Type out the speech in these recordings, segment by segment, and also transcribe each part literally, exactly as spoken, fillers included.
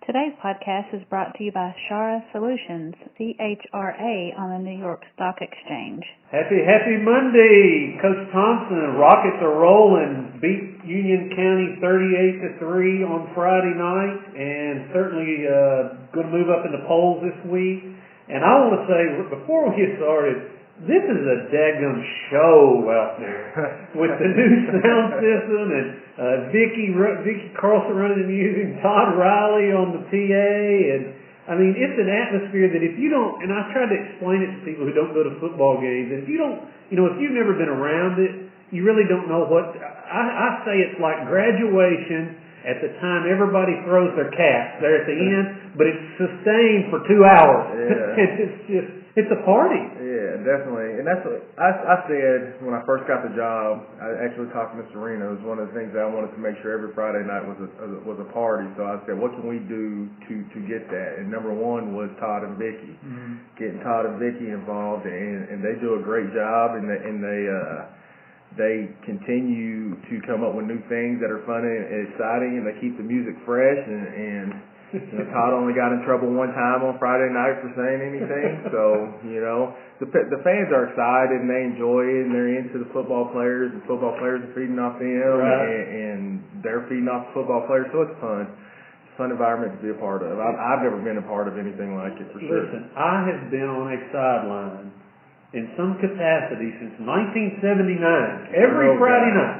Today's podcast is brought to you by Chara Solutions, C H R A, on the New York Stock Exchange. Happy, happy Monday, Coach Thompson. The Rockets are rolling. Beat Union County thirty-eight to three on Friday night, and certainly uh, going to move up in the polls this week. And I want to say, before we get started, this is a daggum show out there with the new sound system and uh, Vicky Vicky Carlson running the music, Todd Riley on the P A, and I mean it's an atmosphere that if you don't, and I've tried to explain it to people who don't go to football games, and if you don't, you know, if you've never been around it, you really don't know what. I, I say it's like graduation at the time everybody throws their caps there at the end, but it's sustained for two hours. Yeah. It's just. It's a party. Yeah, definitely. And that's what I, I said when I first got the job. I actually talked to Mister Reno. It was one of the things that I wanted to make sure every Friday night was a was a party. So I said, what can we do to, to get that? And number one was Todd and Vicky. Mm-hmm. Getting Todd and Vicky involved, and, and they do a great job, and they, and they uh, they continue to come up with new things that are fun and exciting, and they keep the music fresh and. and You know, Todd only got in trouble one time on Friday night for saying anything. So, you know, the the fans are excited and they enjoy it and they're into the football players. The football players are feeding off them, right. and, and they're feeding off the football players. So it's fun. It's a fun environment to be a part of. I've, I've never been a part of anything like it for sure. Listen, I have been on a sideline in some capacity since nineteen seventy-nine, every oh, Friday God. night,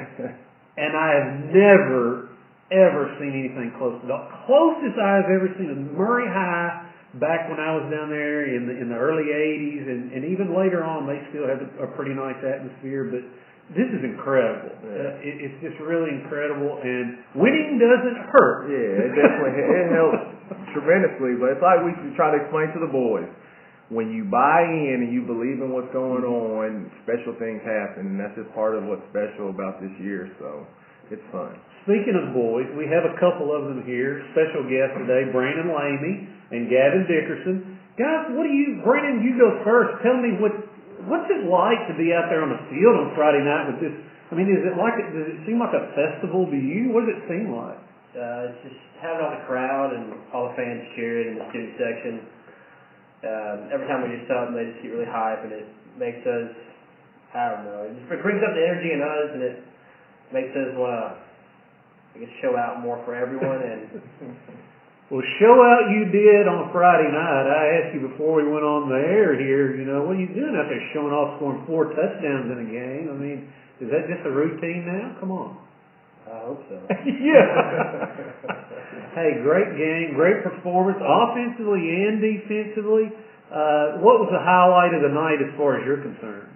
and I have never. ever seen anything close. The closest I've ever seen is Murray High back when I was down there in the in the early eighties, and, and even later on they still have a, a pretty nice atmosphere. But this is incredible. Yeah. Uh, it, it's just really incredible, and winning doesn't hurt. Yeah, it definitely it helps tremendously. But it's like we try to explain to the boys. When you buy in and you believe in what's going on, special things happen, and that's just part of what's special about this year. So it's fun. Speaking of boys, we have a couple of them here. Special guests today, Brandon Lamy and Gavin Dickerson. Guys, what do you, Brandon, you go first. Tell me what what's it like to be out there on the field on Friday night with this? I mean, is it like, does it seem like a festival to you? What does it seem like? Uh, it's just having all the crowd and all the fans cheering in the student section. Uh, every time we do something, they just get really hype, and it makes us, I don't know, it just brings up the energy in us, and it makes us want to, I guess, show out more for everyone. And well, show out you did on Friday night. I asked you before we went on the air here, you know, what are you doing out there showing off scoring four touchdowns in a game? I mean, is that just a routine now? Come on. I hope so. Yeah. Hey, great game, great performance, offensively and defensively. Uh, what was the highlight of the night as far as you're concerned?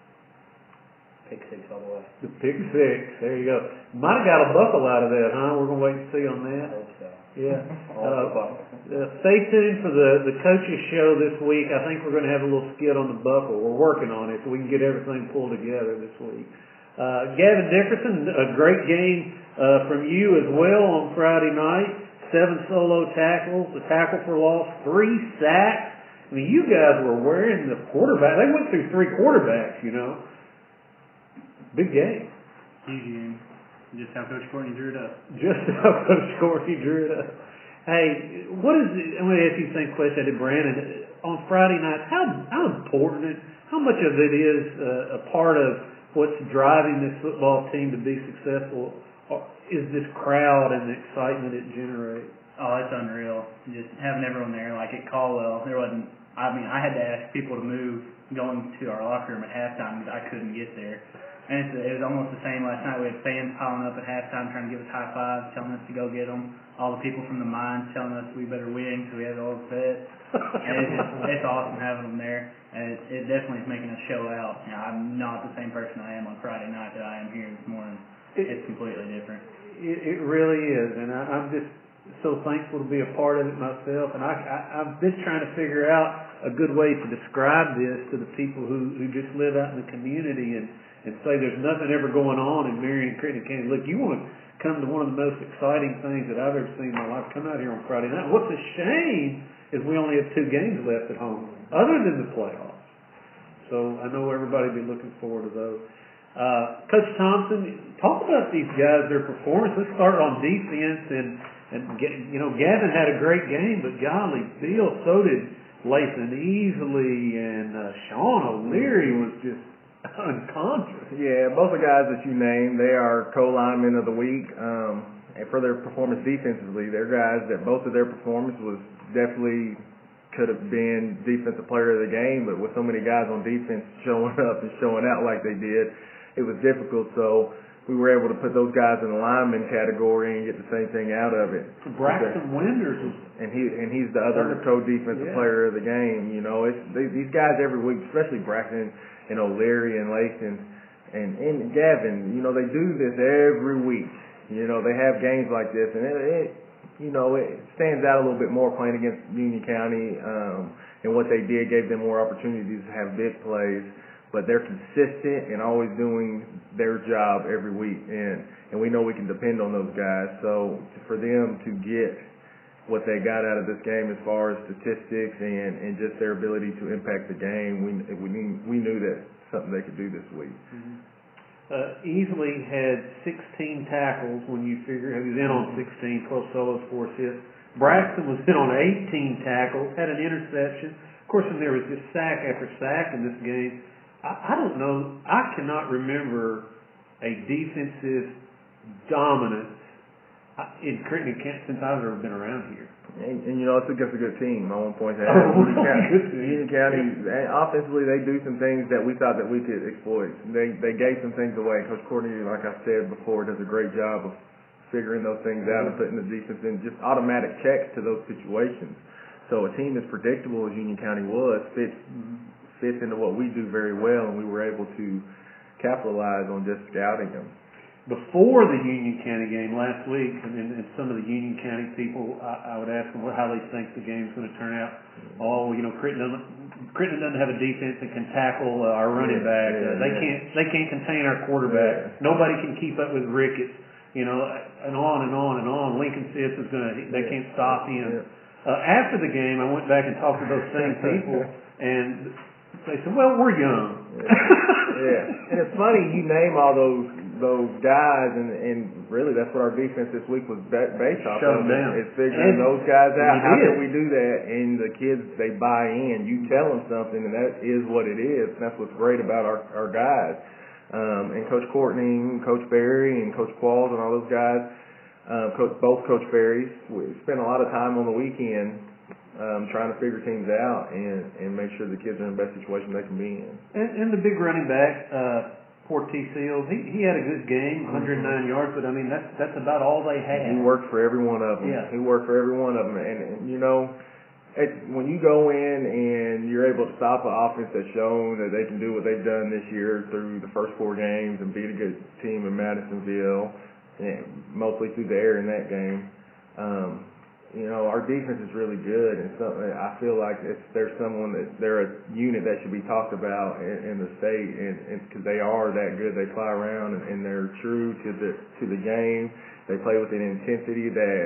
Pick six all the way. The pick six. There you go. Might have got a buckle out of that, huh? We're going to wait and see on that. I hope so. Yeah. Uh, uh, stay tuned for the, the coaches show this week. I think we're going to have a little skit on the buckle. We're working on it so we can get everything pulled together this week. Uh, Gavin Dickerson, a great game uh, from you as well on Friday night. Seven solo tackles, a tackle for loss, three sacks. I mean, you guys were wearing the quarterback. They went through three quarterbacks, you know. Big game. Huge game. Just how Coach Courtney drew it up. Just how Coach Courtney drew it up. Hey, what is it? I'm going to ask you the same question I did Brandon. On Friday night, how how important, how much of it is uh, a part of what's driving this football team to be successful? Is this crowd and the excitement it generates? Oh, it's unreal. Just having everyone there. Like at Caldwell, there wasn't, I mean, I had to ask people to move going to our locker room at halftime because I couldn't get there. And it's, it was almost the same last night. We had fans piling up at halftime trying to give us high fives, telling us to go get them. All the people from the mines telling us we better win because we have all the pets. And it's, just, it's awesome having them there. And it, it definitely is making us show out. You know, I'm not the same person I am on Friday night that I am here this morning. It, it's completely different. It, it really is. And I, I'm just so thankful to be a part of it myself. And I, I, I've been trying to figure out a good way to describe this to the people who, who just live out in the community and and say there's nothing ever going on in Marion, Crittenden County. Look, you want to come to one of the most exciting things that I've ever seen in my life. Come out here on Friday night. What's a shame is we only have two games left at home, other than the playoffs. So I know everybody will be looking forward to those. Uh, Coach Thompson, talk about these guys, their performance. Let's start on defense. And and get, you know, Gavin had a great game, but golly, Bill, so did Lathan Easley, and uh, Sean O'Leary was just unconscious. Yeah, both the guys that you named, they are co-linemen of the week. Um, and for their performance defensively, they're guys that both of their performance was definitely could have been defensive player of the game, but with so many guys on defense showing up and showing out like they did, it was difficult. So we were able to put those guys in the lineman category and get the same thing out of it. Braxton Winders was, and he and he's the other co-defensive yeah. player of the game. You know, it's they, these guys every week, especially Braxton and O'Leary and Lathan and and Gavin. You know, they do this every week. You know, they have games like this, and it, it you know it stands out a little bit more playing against Union County. Um, and what they did gave them more opportunities to have big plays. But they're consistent and always doing their job every week, and and we know we can depend on those guys. So for them to get what they got out of this game as far as statistics and and just their ability to impact the game, we we knew, we knew that something they could do this week. Mm-hmm. uh, Easley had sixteen tackles when you figure he was in on sixteen, twelve solos, four assists. Braxton was in on eighteen tackles, had an interception. Of course, and there was just sack after sack in this game. I don't know, I cannot remember a defensive dominance in Creighton since I've ever been around here. And, and you know, it's against a good team. I want to point that oh, out. Union County, good Union County offensively, they do some things that we thought that we could exploit. They they gave some things away. Coach Courtney, like I said before, does a great job of figuring those things out and putting the defense in just automatic checks to those situations. So a team as predictable as Union County was fits fits into what we do very well, and we were able to capitalize on just scouting them. Before the Union County game last week, and, and some of the Union County people, I, I would ask them how they think the game's going to turn out. Mm-hmm. Oh, you know, Creighton doesn't, Creighton doesn't have a defense that can tackle uh, our running yeah, back. Yeah, uh, they yeah. can't they can't contain our quarterback. Yeah. Nobody can keep up with Ricketts. You know, and on and on and on. Lincoln Sips is going to, they can't stop him. Yeah. Uh, after the game, I went back and talked to those same people, and they said, well, we're young. Yeah. yeah. And it's funny, you name all those those guys, and, and really that's what our defense this week was based off Shut of. Down. It's figuring and those guys out. How did. can we do that? And the kids, they buy in. You tell them something, and that is what it is. And that's what's great about our, our guys. Um, and Coach Courtney, Coach Berry, and Coach Qualls, and all those guys, uh, Coach, both Coach Berries, we spent a lot of time on the weekend Um, trying to figure things out and, and make sure the kids are in the best situation they can be in. And, and the big running back, uh, Fort T. Seals, he, he had a good game, one hundred nine mm-hmm. yards, but I mean, that's that's about all they had. He worked for every one of them. Yeah. He worked for every one of them. And, and you know, it, when you go in and you're able to stop an offense that's shown that they can do what they've done this year through the first four games and beat a good team in Madisonville, and mostly through the air in that game, um, you know, our defense is really good, and so I feel like if there's someone that they're a unit that should be talked about in, in the state, and because they are that good, they fly around and, and they're true to the to the game. They play with an intensity that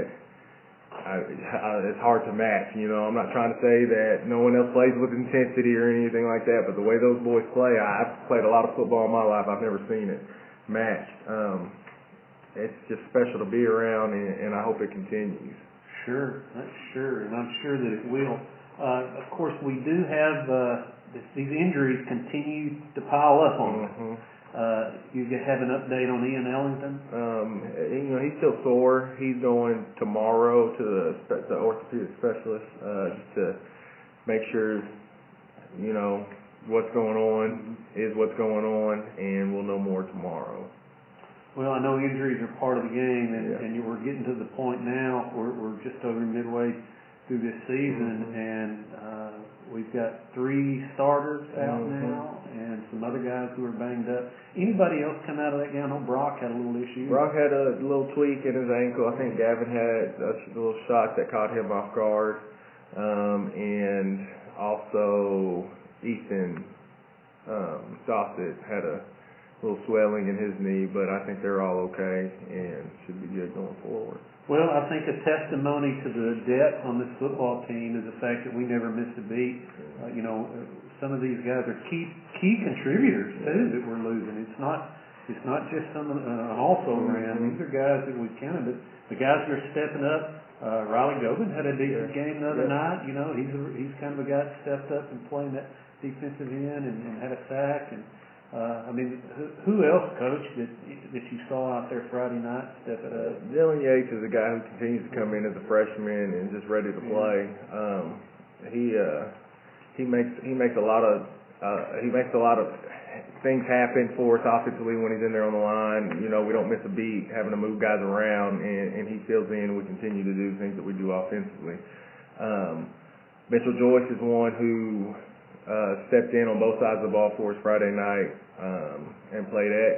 I, I, it's hard to match. You know, I'm not trying to say that no one else plays with intensity or anything like that, but the way those boys play, I, I've played a lot of football in my life. I've never seen it matched. Um, it's just special to be around, and, and I hope it continues. Sure, that's sure, and I'm sure that it will. Uh, of course, we do have uh, this, these injuries continue to pile up on us. Mm-hmm. Uh, you have an update on Ian Ellington? Um, you know, he's still sore. He's going tomorrow to the, spe- the orthopedic specialist uh, to make sure, you know, what's going on is what's going on, and we'll know more tomorrow. Well, I know injuries are part of the game, and, yeah. and we're getting to the point now, we're, we're just over midway through this season, mm-hmm. and uh, we've got three starters out mm-hmm. now, and some other guys who are banged up. Anybody else come out of that game? I know Brock had a little issue. Brock had a little tweak in his ankle. I think Gavin had a little shot that caught him off guard, um, and also Ethan um, Dossett had a little swelling in his knee, but I think they're all okay and should be good going forward. Well, I think a testimony to the depth on this football team is the fact that we never missed a beat. Uh, you know, some of these guys are key key contributors too that we're losing. It's not It's not just some, uh, an also ran. Mhm. These are guys that we've counted, but the guys that are stepping up, uh, Riley Gobin had a decent Yeah. game the other Yeah. night. You know, he's a, he's kind of a guy that stepped up and playing that defensive end and, and had a sack. And, uh, I mean, who, who else, Coach, that, that you saw out there Friday night step it up? Dylan Yates is a guy who continues to come in as a freshman and just ready to play. Um, he, uh, he makes, he makes a lot of, uh, he makes a lot of things happen for us offensively when he's in there on the line. You know, we don't miss a beat having to move guys around, and, and he fills in, and we continue to do things that we do offensively. Um, Mitchell Joyce is one who uh, stepped in on both sides of the ball for us Friday night um, and played X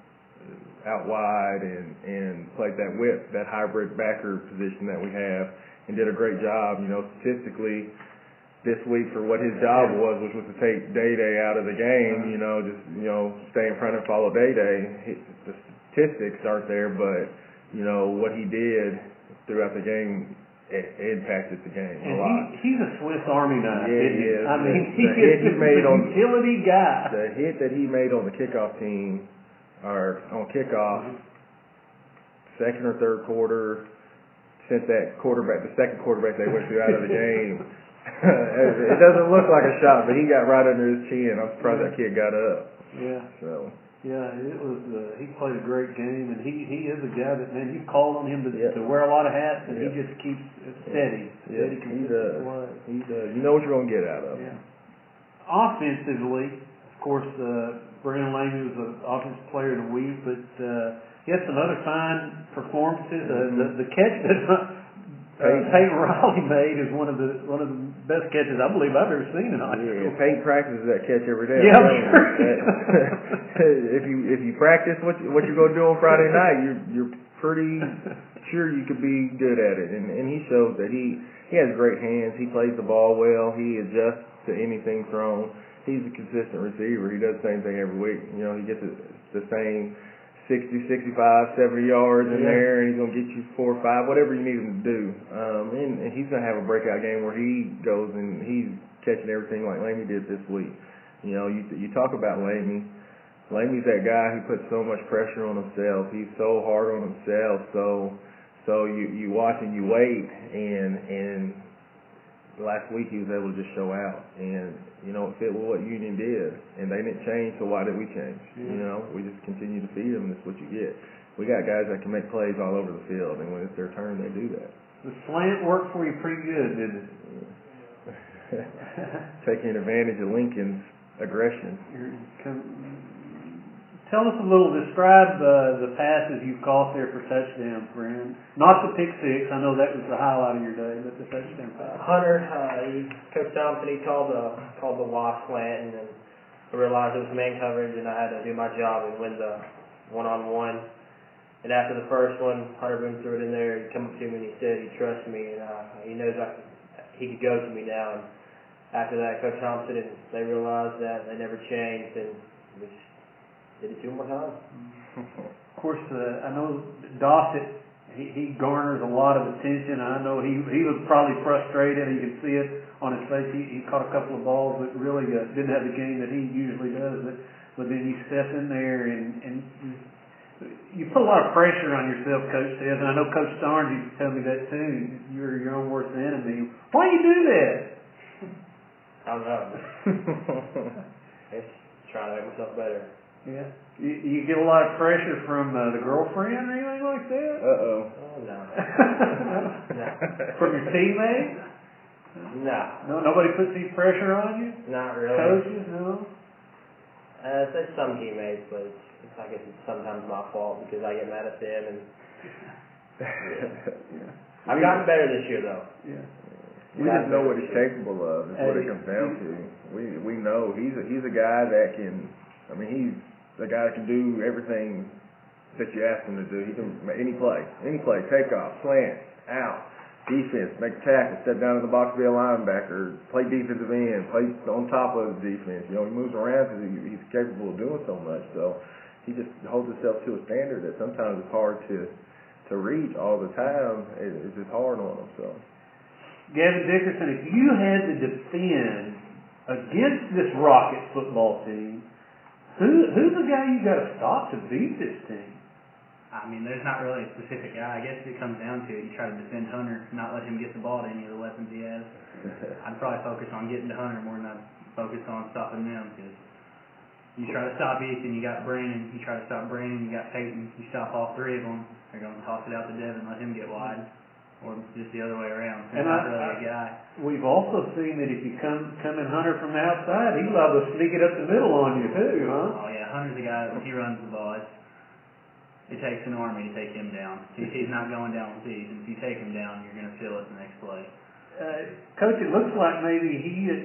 out wide and, and played that whip, that hybrid backer position that we have, and did a great job. You know, statistically, this week for what his job was, which was to take Day-Day out of the game, you know, just, you know, stay in front and follow Day-Day. The statistics aren't there, but, you know, what he did throughout the game, it, it impacted the game And a lot. he, he's a Swiss Army knife, Yeah, isn't he he? is. I mean, The- he the is hit he a made on- utility guy. The hit that he made on the kickoff team, or on kickoff, second or third quarter, sent that quarterback, the second quarterback they went through out of the game. It doesn't look like a shot, but he got right under his chin. I'm surprised that kid got up. Yeah. So Yeah, it was. Uh, he played a great game, and he he is a guy that, man, you called on him to, Yeah. to wear a lot of hats, and Yeah. he just keeps it steady, yeah, steady, he consistent does. play. He does. You know what you're gonna get out of him. Yeah. Offensively, of course, uh, Brandon Lamy was the offensive player of the week, but uh, he had some other fine performances. Uh, the, the catch that uh, Peyton. Peyton Riley made is one of the one of the best catches I believe I've ever seen in high Yeah, school. Peyton practices that catch every day. Yeah, I'm I'm telling you. sure. That- if you if you practice what you, what you're gonna do on Friday night, you're you're pretty sure you could be good at it. And and he shows that he he has great hands. He plays the ball well. He adjusts to anything thrown. He's a consistent receiver. He does the same thing every week. You know, he gets the, the same sixty, sixty-five, seventy yards in Yeah. there, and he's going to get you four or five, whatever you need him to do. Um, and, and he's going to have a breakout game where he goes and he's catching everything like Lamy did this week. You know, you you talk about Lamy. Lamy's that guy who puts so much pressure on himself. He's so hard on himself. So so you you watch and you wait, and and last week he was able to just show out, and you know it fit with what Union did, and they didn't change. So why did we change? Yeah. You know, we just continue to feed them. And that's what you get. We got guys that can make plays all over the field, and when it's their turn, they do that. The slant worked for you pretty good, didn't it? Taking advantage of Lincoln's aggression. You're com- Tell us a little, describe uh, the passes you caught there for touchdown, friend. Not the pick six, I know that was the highlight of your day, but the touchdown pass. Hunter, uh, he, Coach Thompson, he called the called the wasp slant, and then I realized it was man coverage, and I had to do my job and win the one-on-one. And after the first one, Hunter Boone threw it in there. He come up to me and he said he trusts me, and uh, he knows I, he could go to me now. And after that, Coach Thompson and they realized that they never changed, and we just did it two more times. Of course, uh, I know Dossett, he, he garners a lot of attention. I know he he was probably frustrated. You can see it on his face. He, he caught a couple of balls that really uh, didn't have the game that he usually does. But, but then you step in there and, and you put a lot of pressure on yourself, Coach says. And I know Coach Starnes used to tell me that too. You're your own worst enemy. Why do you do that? I don't know. Just trying to make myself better. Yeah. You, you get a lot of pressure from uh, the girlfriend or anything like that? Uh-oh. Oh, no. No. From your teammates? No. No, nobody puts any pressure on you? Not really. Coaches, no? Uh, there's some teammates, but it's, it's, I guess it's sometimes my fault because I get mad at them. And Yeah. I've gotten better this year, though. Yeah. We just know what he's capable of. Is what it comes down to. We we know he's a, he's a guy that can. I mean, he's the guy that can do everything that you ask him to do. He can make any play, any play, take off, slant, out, defense, make a tackle, step down in the box, be a linebacker, play defensive end, play on top of the defense. You know, he moves around because he, he's capable of doing so much. So he just holds himself to a standard that sometimes it's hard to to reach all the time. It, it's just hard on him. So. Gavin Dickerson, if you had to defend against this Rocket football team, Who, who's the guy you got to stop to beat this team? I mean, there's not really a specific guy. I guess it comes down to it. You try to defend Hunter, not let him get the ball to any of the weapons he has. I'd probably focus on getting to Hunter more than I'd focus on stopping them, because you try to stop Ethan, you got Brandon. You try to stop Brandon, you got Peyton. You stop all three of them, they're going to toss it out to Devin, let him get wide. Or just the other way around. He's And not I, really I, a guy. We've also seen that if you come come in Hunter from the outside, he's liable to sneak it up the middle on you too, huh? Oh yeah, Hunter's a guy, when he runs the ball, it's, it takes an army to take him down. He, he's not going down with ease, and if you take him down, you're going to feel it the next play. Uh, Coach, it looks like maybe he is,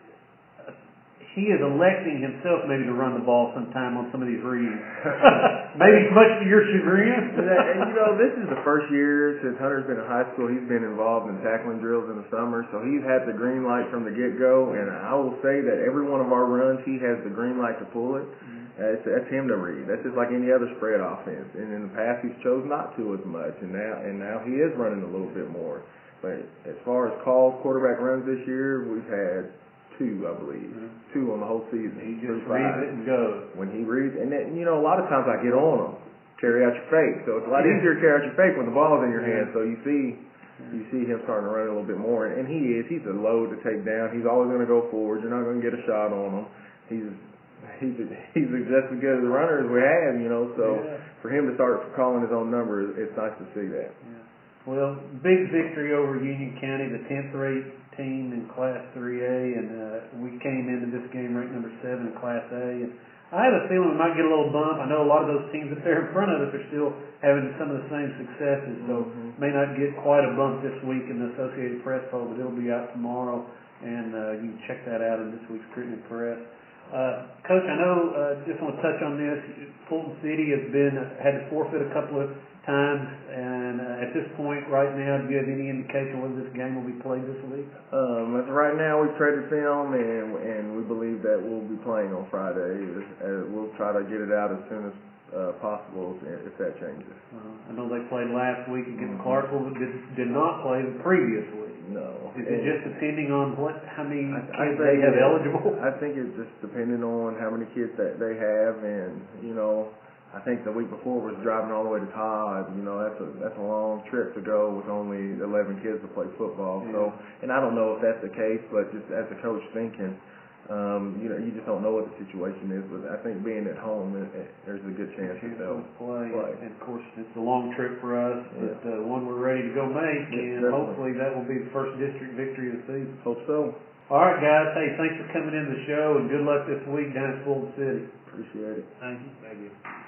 he is electing himself maybe to run the ball sometime on some of these reads. Maybe much to your chagrin. And, that- and you know, this is the first year since Hunter's been in high school, he's been involved in tackling drills in the summer, so he's had the green light from the get-go, and I will say that every one of our runs, he has the green light to pull it. Uh, it's, that's him to read. That's just like any other spread offense. And in the past, he's chose not to as much, and now and now he is running a little bit more. But as far as calls, quarterback runs this year, we've had two, I believe, mm-hmm. two on the whole season. He just reads it and goes. When he reads, and then, you know, a lot of times I get on him, carry out your fake. So it's a lot easier to carry out your fake when the ball's in your hand. So you see, you see him starting to run a little bit more, and, and he is. He's a load to take down. He's always going to go forward. You're not going to get a shot on him. He's he's he's just as good as the runner as we have, you know. So yeah. For him to start calling his own number, it's nice to see that. Yeah. Well, big victory over Union County, the tenth rate team in Class three A, and uh, we came into this game ranked number seven in Class A. And I have a feeling we might get a little bump. I know a lot of those teams up there in front of us are still having some of the same successes, so mm-hmm. may not get quite a bump this week in the Associated Press poll, but it'll be out tomorrow, and uh, you can check that out in this week's Crittenwood Press. Uh, Coach, I know, uh, just want to touch on this. Fulton City has been uh, had to forfeit a couple of times, and uh, at this point, right now, do you have any indication whether this game will be played this week? Um, as of right now, we've traded film, and and we believe that we'll be playing on Friday. Uh, we'll try to get it out as soon as uh, possible if that changes. Uh, I know they played last week against mm-hmm. Clarksville, but did, did not play the previous week. No. Is it just depending on what how many I, kids I they have it, eligible? I think it's just depending on how many kids that they have, and you know, I think the week before was driving all the way to Todd. You know, that's a that's a long trip to go with only eleven kids to play football. Yeah. So, and I don't know if that's the case, but just as a coach thinking, um, you know, you just don't know what the situation is. But I think being at home, it, it, there's a good chance that they'll play. play. And of course, it's a long trip for us, but yeah. uh, one we're ready to go make, yeah, and hopefully that will be the first district victory of the season. Hope so. All right, guys. Hey, thanks for coming in the show, and good luck this week down at Fulton City. Appreciate it. Thank you. Thank you.